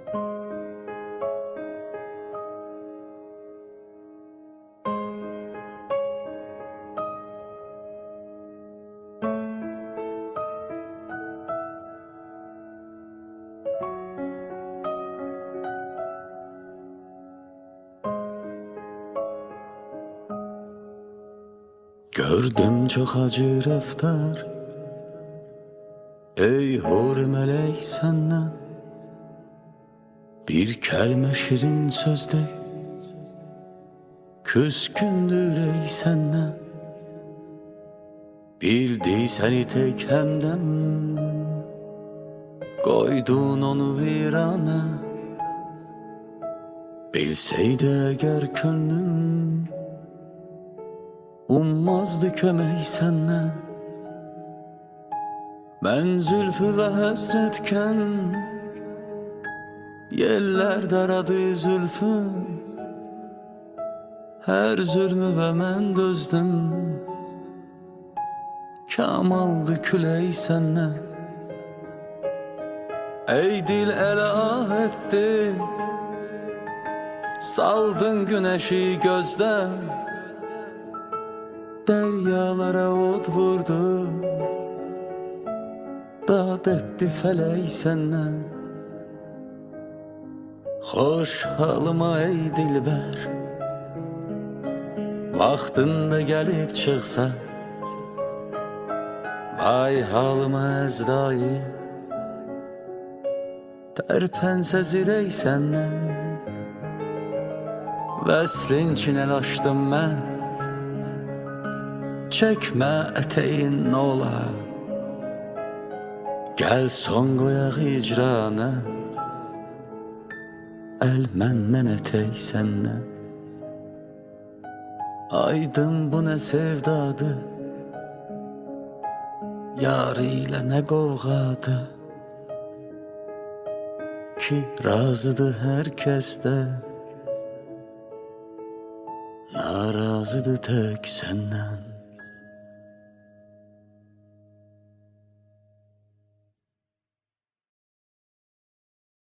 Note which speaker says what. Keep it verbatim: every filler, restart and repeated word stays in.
Speaker 1: Gördüm çok acı raftar, ey hor melek senden. Bir kelime şirin sözde, küskündür ey senden. Bildi seni tek hemdem, koydun onu virana. Bilseydi eğer könlüm, ummazdı kömək səndən. Mən zülfü və həsrətkən, yellər daradı zülfün. Hər zülmü və mən dözdüm, kamaldı külək səndən. Ey dil ələ ah etdi, saldın günəşi gözdən. Deryalara od vurdu, dad etti felek senden. Hoş halıma ey dilber, vaxtında gelip çıksa. Vay halıma Əzrail, tərpənsə zirey senden. Vəslin çinəl açdım mən, çekme eteğin ola. Gel son qoyaq icrana, el məndən etek səndən. Aydın bu nə sevdadır, yar ilə nə qovğadır. Ki razıdır hər kəsdə, narazıdır tək səndən.